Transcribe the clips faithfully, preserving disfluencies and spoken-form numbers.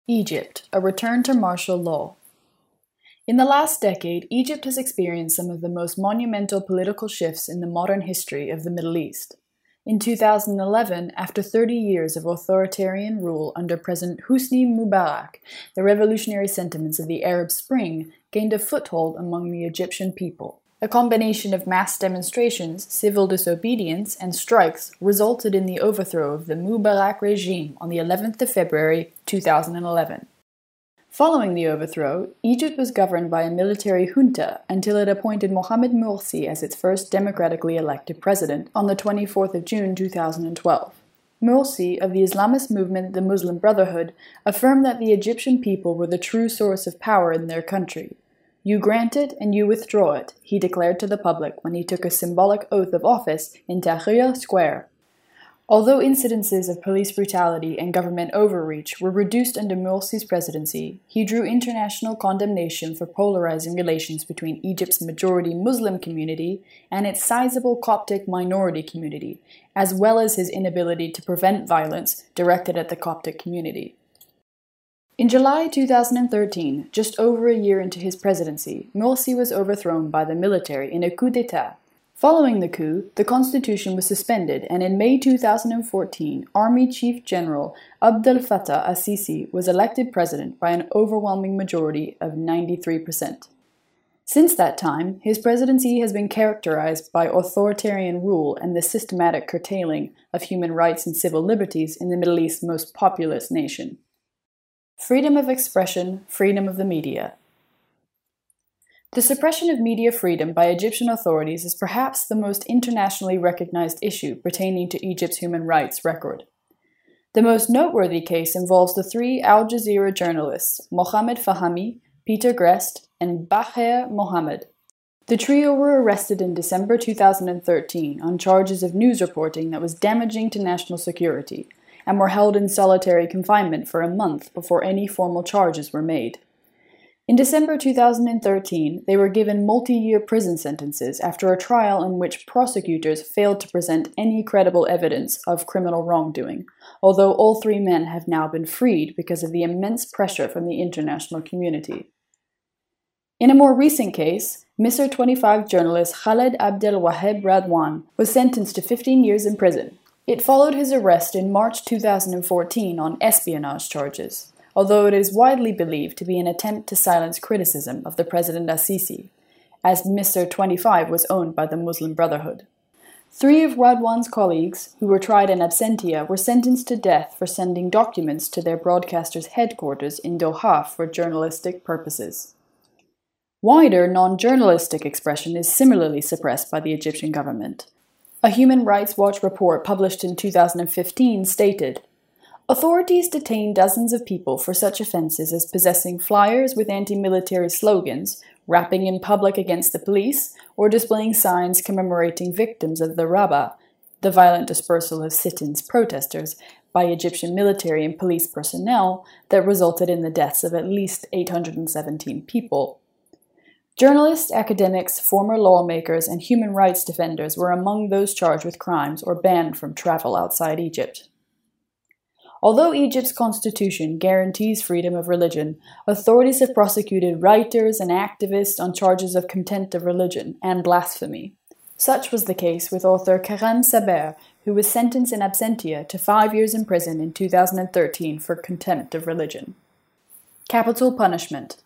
Egypt, a return to martial law. In the last decade, Egypt has experienced some of the most monumental political shifts in the modern history of the Middle East. In two thousand eleven, after thirty years of authoritarian rule under President Hosni Mubarak, the revolutionary sentiments of the Arab Spring gained a foothold among the Egyptian people. A combination of mass demonstrations, civil disobedience, and strikes resulted in the overthrow of the Mubarak regime on the eleventh of February two thousand eleven. Following the overthrow, Egypt was governed by a military junta until it appointed Mohamed Morsi as its first democratically elected president on the twenty-fourth of June two thousand twelve. Morsi, of the Islamist movement the Muslim Brotherhood, affirmed that the Egyptian people were the true source of power in their country. "You grant it and you withdraw it," he declared to the public when he took a symbolic oath of office in Tahrir Square. Although incidences of police brutality and government overreach were reduced under Morsi's presidency, he drew international condemnation for polarizing relations between Egypt's majority Muslim community and its sizable Coptic minority community, as well as his inability to prevent violence directed at the Coptic community. In July two thousand thirteen, just over a year into his presidency, Morsi was overthrown by the military in a coup d'état. Following the coup, the constitution was suspended, and in May two thousand fourteen, Army Chief General Abdel Fattah al-Sisi was elected president by an overwhelming majority of ninety-three percent. Since that time, his presidency has been characterized by authoritarian rule and the systematic curtailing of human rights and civil liberties in the Middle East's most populous nation. Freedom of expression, freedom of the media. The suppression of media freedom by Egyptian authorities is perhaps the most internationally recognized issue pertaining to Egypt's human rights record. The most noteworthy case involves the three Al Jazeera journalists, Mohamed Fahmy, Peter Grest, and Baher Mohammed. The trio were arrested in December two thousand thirteen on charges of news reporting that was damaging to national security, and were held in solitary confinement for a month before any formal charges were made. In December two thousand thirteen, they were given multi-year prison sentences after a trial in which prosecutors failed to present any credible evidence of criminal wrongdoing, although all three men have now been freed because of the immense pressure from the international community. In a more recent case, Misr twenty-five journalist Khaled Abdel Waheb Radwan was sentenced to fifteen years in prison. It followed his arrest in March two thousand fourteen on espionage charges, although it is widely believed to be an attempt to silence criticism of the President al-Sisi, as Misr twenty-five was owned by the Muslim Brotherhood. Three of Radwan's colleagues, who were tried in absentia, were sentenced to death for sending documents to their broadcaster's headquarters in Doha for journalistic purposes. Wider non-journalistic expression is similarly suppressed by the Egyptian government. A Human Rights Watch report published in two thousand fifteen stated, "Authorities detain dozens of people for such offenses as possessing flyers with anti-military slogans, rapping in public against the police, or displaying signs commemorating victims of the Rabaa, the violent dispersal of sit-ins protesters, by Egyptian military and police personnel that resulted in the deaths of at least eight hundred seventeen people. Journalists, academics, former lawmakers, and human rights defenders were among those charged with crimes or banned from travel outside Egypt." Although Egypt's constitution guarantees freedom of religion, authorities have prosecuted writers and activists on charges of contempt of religion and blasphemy. Such was the case with author Karam Saber, who was sentenced in absentia to five years in prison in two thousand thirteen for contempt of religion. Capital punishment.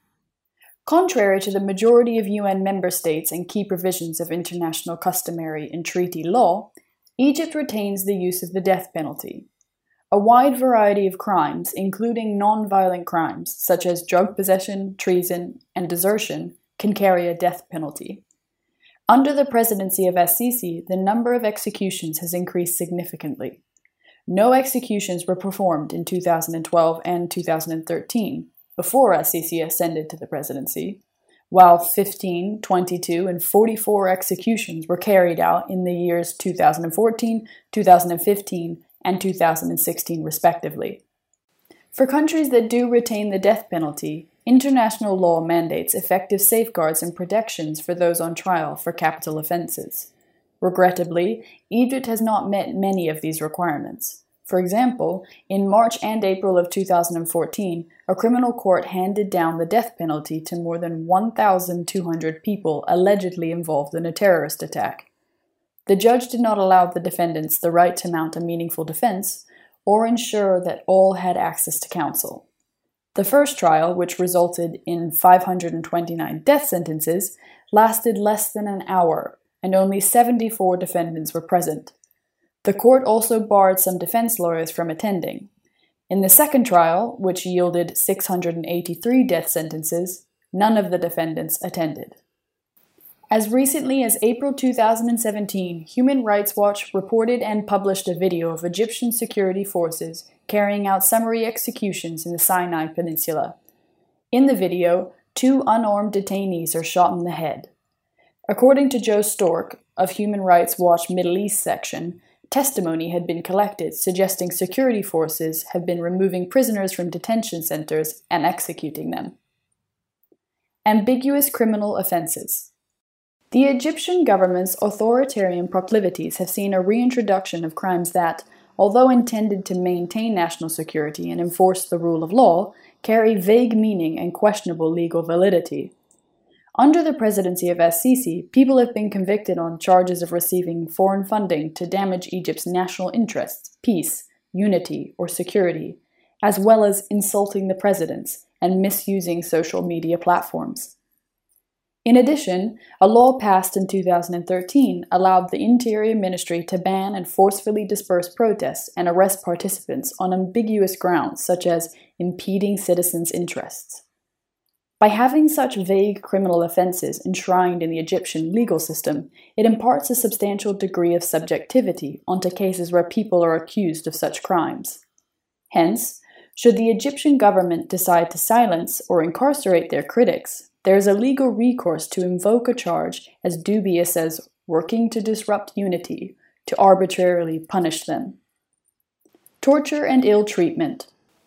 Contrary to the majority of U N member states and key provisions of international customary and treaty law, Egypt retains the use of the death penalty. A wide variety of crimes, including non-violent crimes such as drug possession, treason, and desertion, can carry a death penalty. Under the presidency of al-Sisi, the number of executions has increased significantly. No executions were performed in two thousand twelve and two thousand thirteen, before al-Sisi ascended to the presidency, while fifteen, twenty-two, and forty-four executions were carried out in the years two thousand fourteen, two thousand fifteen, and two thousand sixteen respectively. For countries that do retain the death penalty, international law mandates effective safeguards and protections for those on trial for capital offenses. Regrettably, Egypt has not met many of these requirements. For example, in March and April of two thousand fourteen, a criminal court handed down the death penalty to more than one thousand two hundred people allegedly involved in a terrorist attack. The judge did not allow the defendants the right to mount a meaningful defense or ensure that all had access to counsel. The first trial, which resulted in five hundred twenty-nine death sentences, lasted less than an hour, and only seventy-four defendants were present. The court also barred some defense lawyers from attending. In the second trial, which yielded six hundred eighty-three death sentences, none of the defendants attended. As recently as April two thousand seventeen, Human Rights Watch reported and published a video of Egyptian security forces carrying out summary executions in the Sinai Peninsula. In the video, two unarmed detainees are shot in the head. According to Joe Stork of Human Rights Watch Middle East section, testimony had been collected suggesting security forces have been removing prisoners from detention centers and executing them. Ambiguous criminal offenses. The Egyptian government's authoritarian proclivities have seen a reintroduction of crimes that, although intended to maintain national security and enforce the rule of law, carry vague meaning and questionable legal validity. Under the presidency of Al-Sisi, people have been convicted on charges of receiving foreign funding to damage Egypt's national interests, peace, unity, or security, as well as insulting the presidents and misusing social media platforms. In addition, a law passed in two thousand thirteen allowed the Interior Ministry to ban and forcefully disperse protests and arrest participants on ambiguous grounds such as impeding citizens' interests. By having such vague criminal offenses enshrined in the Egyptian legal system, it imparts a substantial degree of subjectivity onto cases where people are accused of such crimes. Hence, should the Egyptian government decide to silence or incarcerate their critics, there is a legal recourse to invoke a charge as dubious as working to disrupt unity, to arbitrarily punish them. Torture and ill treatment.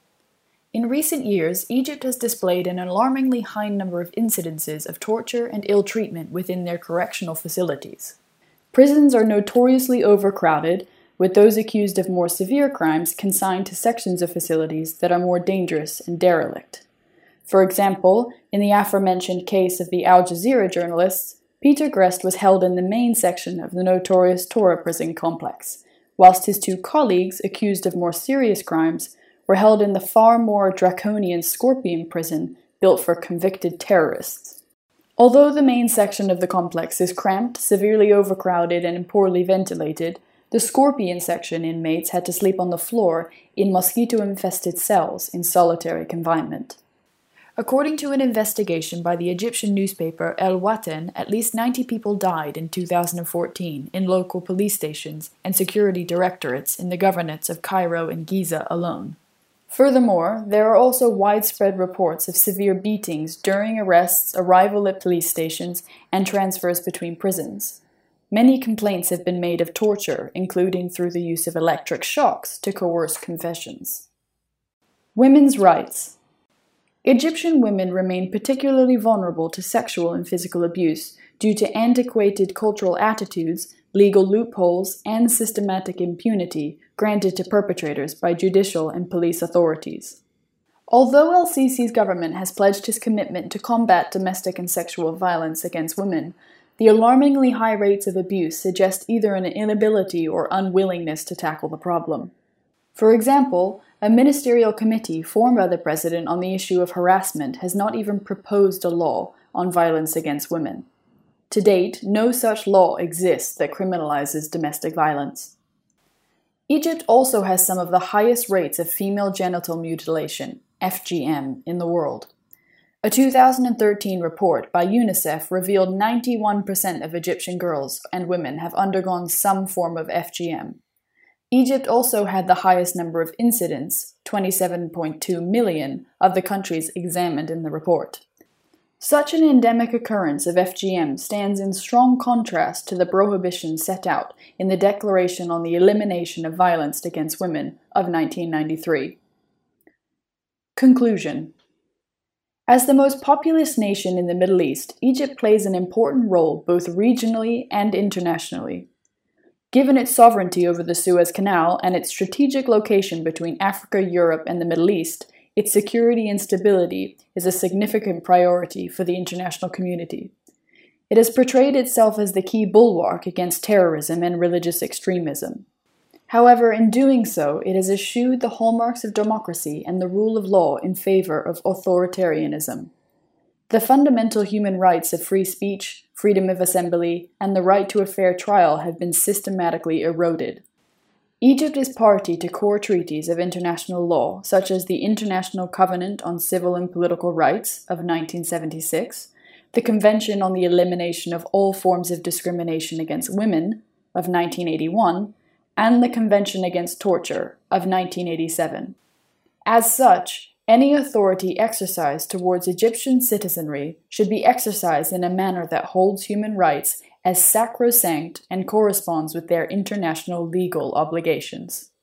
In recent years, Egypt has displayed an alarmingly high number of incidences of torture and ill treatment within their correctional facilities. Prisons are notoriously overcrowded, with those accused of more severe crimes consigned to sections of facilities that are more dangerous and derelict. For example, in the aforementioned case of the Al Jazeera journalists, Peter Grest was held in the main section of the notorious Tora prison complex, whilst his two colleagues, accused of more serious crimes, were held in the far more draconian Scorpion prison built for convicted terrorists. Although the main section of the complex is cramped, severely overcrowded, and poorly ventilated, the Scorpion section inmates had to sleep on the floor in mosquito-infested cells in solitary confinement. According to an investigation by the Egyptian newspaper El Watan, at least ninety people died in two thousand fourteen in local police stations and security directorates in the governorates of Cairo and Giza alone. Furthermore, there are also widespread reports of severe beatings during arrests, arrival at police stations, and transfers between prisons. Many complaints have been made of torture, including through the use of electric shocks to coerce confessions. Women's rights. Egyptian women remain particularly vulnerable to sexual and physical abuse due to antiquated cultural attitudes, legal loopholes, and systematic impunity granted to perpetrators by judicial and police authorities. Although Al-Sisi's government has pledged his commitment to combat domestic and sexual violence against women, the alarmingly high rates of abuse suggest either an inability or unwillingness to tackle the problem. For example, a ministerial committee formed by the president on the issue of harassment has not even proposed a law on violence against women. To date, no such law exists that criminalizes domestic violence. Egypt also has some of the highest rates of female genital mutilation, F G M, in the world. A two thousand thirteen report by UNICEF revealed ninety-one percent of Egyptian girls and women have undergone some form of F G M. Egypt also had the highest number of incidents, twenty-seven point two million, of the countries examined in the report. Such an endemic occurrence of F G M stands in strong contrast to the prohibition set out in the Declaration on the Elimination of Violence Against Women of nineteen ninety-three. Conclusion. As the most populous nation in the Middle East, Egypt plays an important role both regionally and internationally. Given its sovereignty over the Suez Canal and its strategic location between Africa, Europe, and the Middle East, its security and stability is a significant priority for the international community. It has portrayed itself as the key bulwark against terrorism and religious extremism. However, in doing so, it has eschewed the hallmarks of democracy and the rule of law in favor of authoritarianism. The fundamental human rights of free speech, freedom of assembly, and the right to a fair trial have been systematically eroded. Egypt is party to core treaties of international law, such as the International Covenant on Civil and Political Rights of nineteen seventy-six, the Convention on the Elimination of All Forms of Discrimination Against Women of nineteen eighty-one, and the Convention Against Torture of nineteen eighty-seven. As such, any authority exercised towards Egyptian citizenry should be exercised in a manner that holds human rights as sacrosanct and corresponds with their international legal obligations.